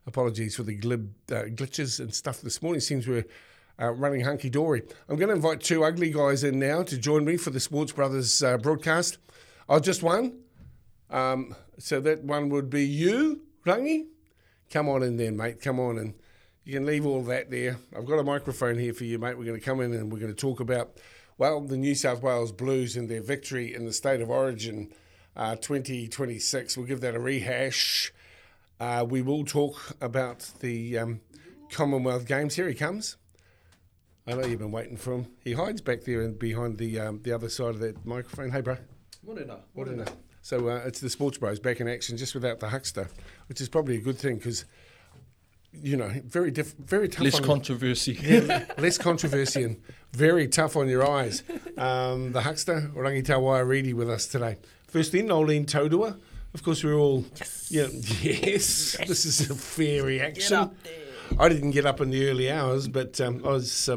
Apologies for the glitches and stuff this morning. Seems we're running hunky-dory. I'm going to invite two ugly guys in now to join me for the Sports Brothers broadcast. Oh, just one? So that one would be you, Rangi? Come on in then, mate. Come on in. You can leave all that there. I've got a microphone here for you, mate. We're going to come in and we're going to talk about, well, the New South Wales Blues and their victory in the State of Origin 2026. We'll give that a rehash. We will talk about the Commonwealth Games. Here he comes. I know you've been waiting for him. He hides back there and behind the other side of that microphone. Hey, bro. Morena. So it's the Sports Bros back in action, just without the huckster, which is probably a good thing because, you know, very tough. Less controversy. Less controversy and very tough on your eyes. The huckster, Rangi Tawairidi, with us today. First in, Nolene Taurua. Of course, we're all, yes, this is a fair reaction. Get up there. I didn't get up in the early hours, but I was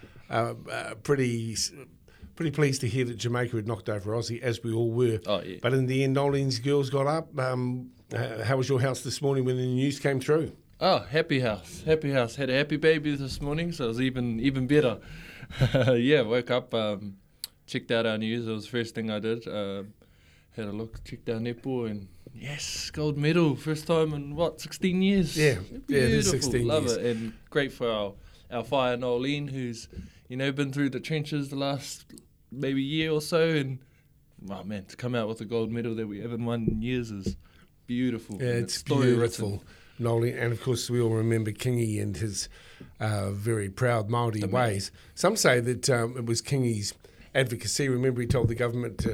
pretty pleased to hear that Jamaica had knocked over Aussie, as we all were. Oh, yeah. But in the end, Nolene's girls got up. How was your house this morning when the news came through? Oh, happy house. Had a happy baby this morning, so it was even better. Woke up, checked out our news. It was the first thing I did. Had a look, checked our netball, and yes, gold medal, first time in 16 years? Yeah, beautiful. it is 16 Love years. it, and great for our fire Nolene, who's been through the trenches the last maybe year or so, and to come out with a gold medal that we haven't won in years is beautiful. Yeah, and it's beautiful, Nolene, and of course we all remember Kingy and his very proud Māori ways. Some say that it was Kingy's advocacy. Remember, he told the government to.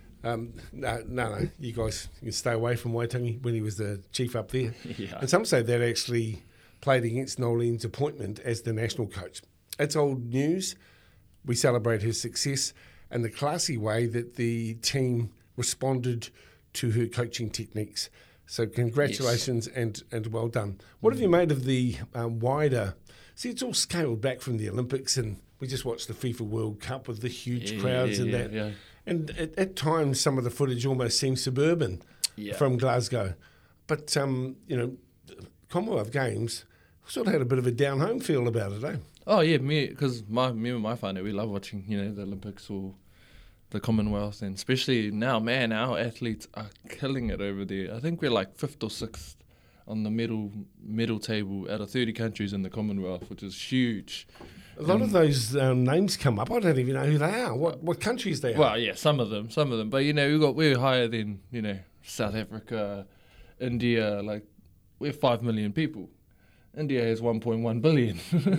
No, you guys can stay away from Waitangi when he was the chief up there. Yeah. And some say that actually played against Nolene's appointment as the national coach. It's old news. We celebrate his success and the classy way that the team responded to her coaching techniques. So congratulations and well done. What have you made of the wider... See, it's all scaled back from the Olympics, and we just watched the FIFA World Cup with the huge crowds and that. Yeah. And at times, some of the footage almost seems suburban from Glasgow. But, Commonwealth Games sort of had a bit of a down-home feel about it, eh? Oh, yeah, because me and my family, we love watching, the Olympics or the Commonwealth, and especially now, man, our athletes are killing it over there. I think we're like 5th or 6th on the medal table out of 30 countries in the Commonwealth, which is huge. A lot of those names come up. I don't even know who they are, what countries they are. Well, yeah, some of them. But, we're higher than, South Africa, India, like, we're 5 million people. India has 1.1 billion.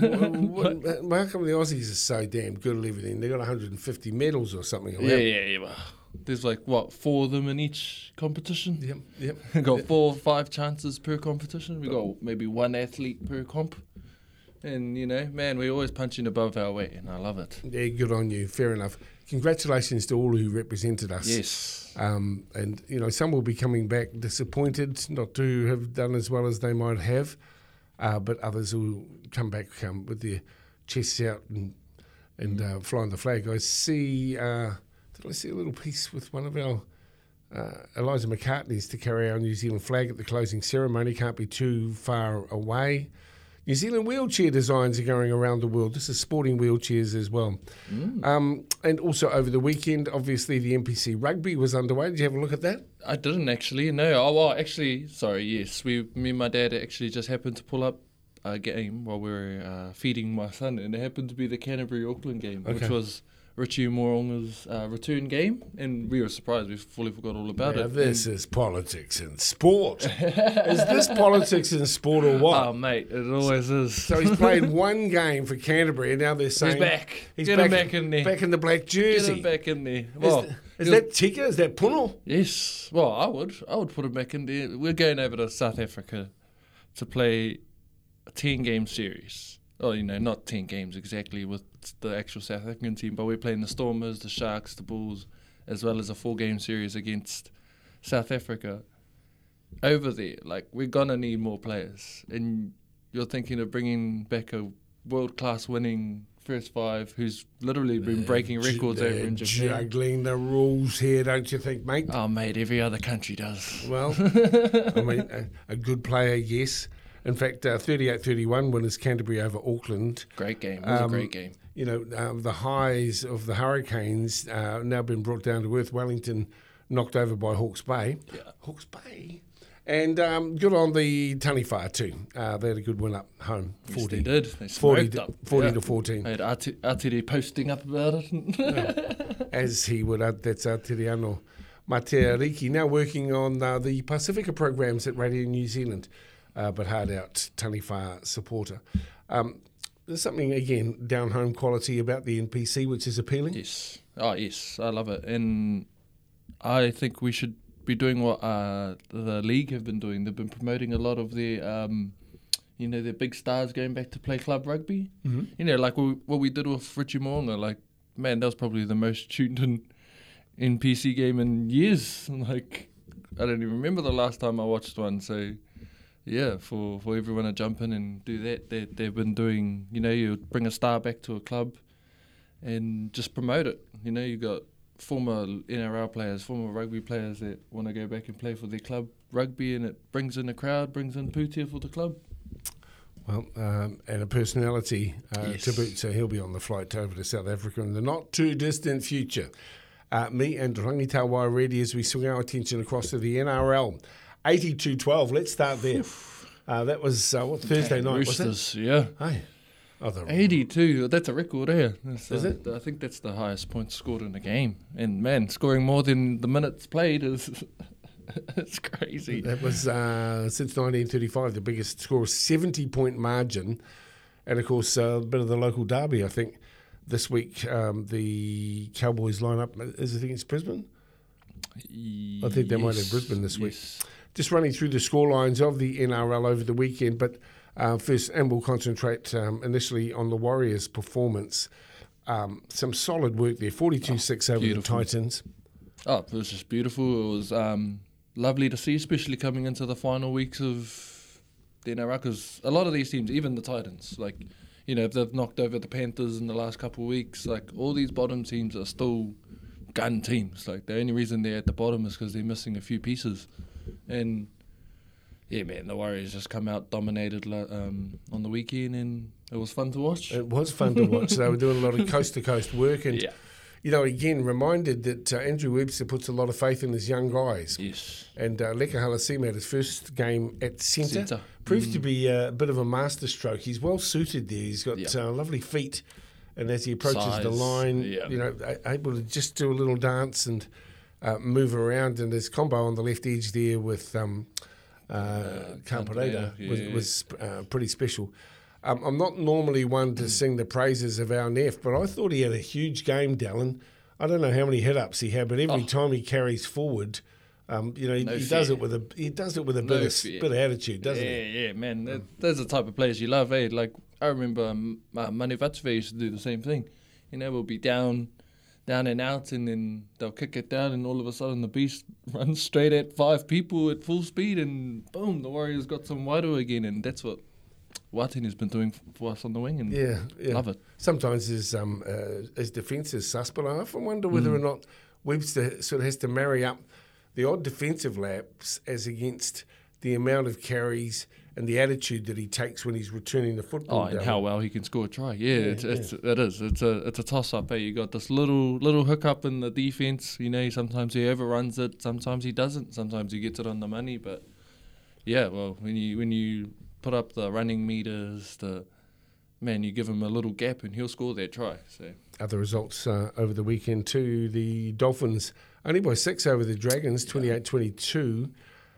How come the Aussies are so damn good at everything? They got 150 medals or something. Yeah. Well, there's 4 of them in each competition. Yep. We got 4 or 5 chances per competition. We got maybe 1 athlete per comp. And, we're always punching above our weight, and I love it. Yeah, good on you. Fair enough. Congratulations to all who represented us. Yes. And, some will be coming back disappointed not to have done as well as they might have, but others will come back with their chests out and flying the flag. I see, did I see a little piece with one of our Eliza McCartney's to carry our New Zealand flag at the closing ceremony? Can't be too far away. New Zealand wheelchair designs are going around the world. This is sporting wheelchairs as well. And also over the weekend, obviously the NPC rugby was underway. Did you have a look at that? I didn't actually, no. Oh, well, actually, sorry, yes. Me and my dad actually just happened to pull up a game while we were feeding my son, and it happened to be the Canterbury-Auckland game, which was Richie Moronga's return game, and we were surprised. We fully forgot all about it. This is politics and sport. Is this politics and sport or what? Oh, mate, it always is. So he's played one game for Canterbury, and now they're saying... He's back. Get him back in there. Back in the black jersey. Get him back in there. Well, is that Tika? Is that Puno? Yes. Well, I would put him back in there. We're going over to South Africa to play a 10-game series. Oh, not 10 games exactly with the actual South African team, but we're playing the Stormers, the Sharks, the Bulls, as well as a 4-game series against South Africa. Over there, we're going to need more players. And you're thinking of bringing back a world-class winning first 5 who's literally been breaking records over in Japan. Juggling the rules here, don't you think, mate? Oh, mate, every other country does. Well, I mean, a good player, yes. In fact, 38-31 winners Canterbury over Auckland. Great game. It was a great game. The highs of the Hurricanes now been brought down to earth. Wellington knocked over by Hawke's Bay. Yeah. Hawke's Bay. And good on the Taniwha too. They had a good win up home. 40. Yes, they did. They 40 smoked up. 40 to 14. I had Atiri posting up about it. As he would, that's Aotearoa Mateariki, now working on the Pacifica programs at Radio New Zealand, but hard out Taniwha supporter. There's something, again, down-home quality about the NPC which is appealing. Yes. Oh, yes. I love it. And I think we should be doing what the league have been doing. They've been promoting a lot of their, their big stars going back to play club rugby. Mm-hmm. Like what we did with Richie Moonga. Like, man, that was probably the most tuned in PC game in years. Like, I don't even remember the last time I watched one. So, yeah, for everyone to jump in and do that, they've been doing, you bring a star back to a club and just promote it. You got former NRL players, former rugby players that want to go back and play for their club rugby, and it brings in a crowd, brings in Pūtea for the club. Well, and a personality Yes. to boot, so he'll be on the flight over to South Africa in the not-too-distant future. Me and Rangita Wairedi as we swing our attention across to the NRL. 82-12, let's start there. That was Thursday night, Roosters, was it? yeah. Hey. 82, that's a record, eh? Is it? I think that's the highest points scored in a game. And, man, scoring more than the minutes played is it's crazy. That was, since 1935, the biggest score, 70-point margin. And, of course, a bit of the local derby, I think. This week, the Cowboys line-up is, I think it's Brisbane? I think they might have Brisbane this week. Just running through the scorelines of the NRL over the weekend, but first, and we'll concentrate initially on the Warriors' performance. Some solid work there, 42-6 over the Titans. Oh, it was just beautiful. It was lovely to see, especially coming into the final weeks of the NRL, because a lot of these teams, even the Titans, like, if they've knocked over the Panthers in the last couple of weeks, like, all these bottom teams are still gun teams. Like, the only reason they're at the bottom is because they're missing a few pieces. And, yeah, man, the Warriors just come out, dominated on the weekend, and it was fun to watch. It was fun to watch. They were doing a lot of coast-to-coast work, and, again, reminded that Andrew Webster puts a lot of faith in his young guys. Yes. And Leka Halasima had his first game at centre. Proved to be a bit of a masterstroke. He's well suited there. He's got lovely feet, and as he approaches the line, able to just do a little dance and move around. And his combo on the left edge there with Campareda was pretty special. I'm not normally one to sing the praises of our Neff, but I thought he had a huge game, Dallin. I don't know how many hit-ups he had, but every time he carries forward, he does it with a bit of attitude, doesn't he? Yeah, man. Those are the type of players you love, eh? Like, I remember Manu Vatve used to do the same thing. We'll be down and out, and then they'll kick it down, and all of a sudden the beast runs straight at 5 people at full speed, and boom, the Warriors got some wairu again, and that's what Watini's been doing for us on the wing, and love it. Sometimes his defence is sus, but I often wonder whether or not Webster sort of has to marry up the odd defensive laps as against the amount of carries and the attitude that he takes when he's returning the football. And how well he can score a try. It is. It's a toss-up. You got this little hiccup in the defence. Sometimes he overruns it, sometimes he doesn't, sometimes he gets it on the money. But when you put up the running meters, you give him a little gap and he'll score that try. So other results over the weekend too. The Dolphins only by 6 over the Dragons, 28-22.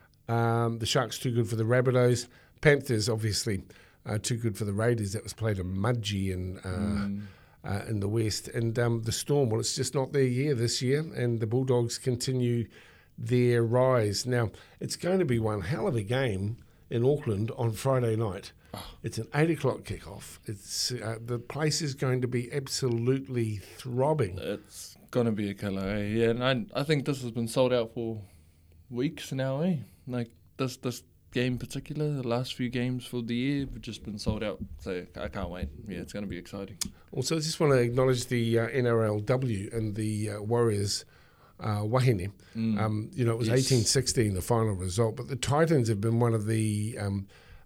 The Sharks too good for the Rabbitohs. Panthers obviously too good for the Raiders. That was played at Mudgee in the West. And the Storm, well, it's just not their year this year. And the Bulldogs continue their rise. Now, it's going to be one hell of a game in Auckland on Friday night. It's an 8 o'clock kickoff. It's the place is going to be absolutely throbbing. It's going to be a killer, eh? Yeah, and I think this has been sold out for weeks now, eh? Like this game in particular, the last few games for the year have just been sold out. So I can't wait. Yeah, it's going to be exciting. Also, I just want to acknowledge the NRLW and the Warriors wahine. It was 18-16 the final result, but the Titans have been one of the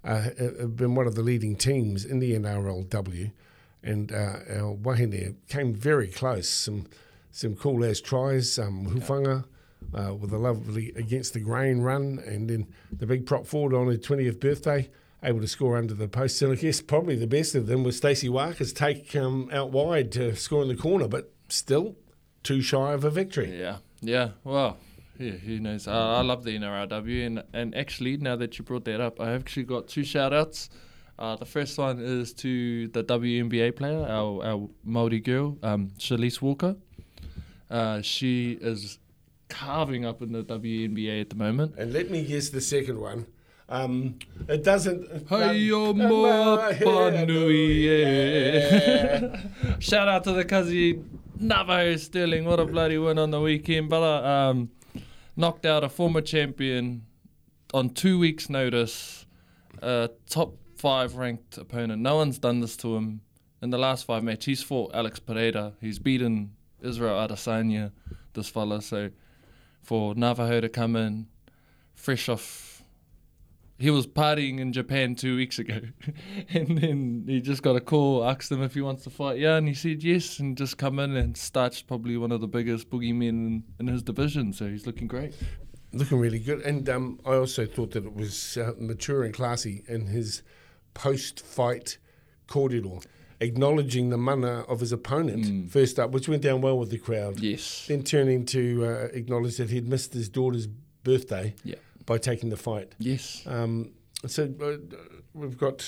have been one of the leading teams in the NRLW, and our wahine came very close. Some cool as tries, Hufanga with a lovely against the grain run, and then the big prop forward on her 20th birthday, able to score under the post. And I guess probably the best of them was Stacey Walker's take out wide to score in the corner, but still too shy of a victory. Yeah. Well, yeah, who knows? I love the NRLW, and actually, now that you brought that up, I have actually got 2 shout-outs. The first one is to the WNBA player, our Māori girl, Shalise Walker. She is carving up in the WNBA at the moment. And let me guess the second one. It doesn't... Hayo moa panui, yeah. Shout out to the Kazi Navajo Sterling. What a bloody win on the weekend, brother. Knocked out a former champion on 2 weeks' notice. Top 5 ranked opponent. No one's done this to him. In the last 5 matches, he's fought Alex Pereira. He's beaten Israel Adesanya, this fella. So for Navajo to come in fresh off... He was partying in Japan 2 weeks ago. And then he just got a call, asked him if he wants to fight. Yeah, and he said yes, and just come in and starched probably one of the biggest boogeymen in his division. So he's looking great. Looking really good. And I also thought that it was mature and classy in his post-fight corridor, acknowledging the mana of his opponent first up, which went down well with the crowd. Yes. Then turning to acknowledge that he'd missed his daughter's birthday by taking the fight. Yes. So we've got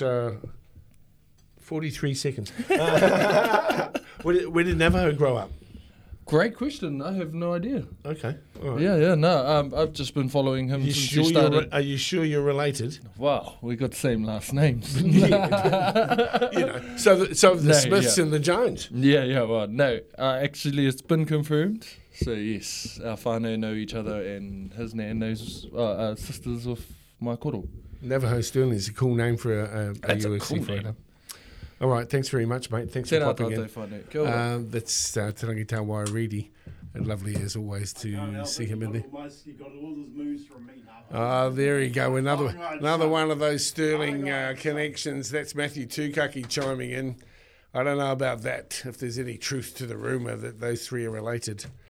43 seconds. Where did Navajo grow up? Great question. I have no idea. Okay. All right. Yeah. No, I've just been following him since he started. Are you sure you're related? Wow, we got the same last names. So the Smiths and the Jones. Yeah. Well, no. Actually, it's been confirmed. So yes, our whānau know each other, and his nan knows sisters of my koro. Navajo Sterling is a cool name for a UFC fighter. All right, thanks very much, mate. Thanks for popping in. That's Te Rangi Tā Wairidi, and lovely as always to see him in there. There you go, another one of those Sterling connections. That's Matthew Tukaki chiming in. I don't know about that, if there's any truth to the rumour that those three are related.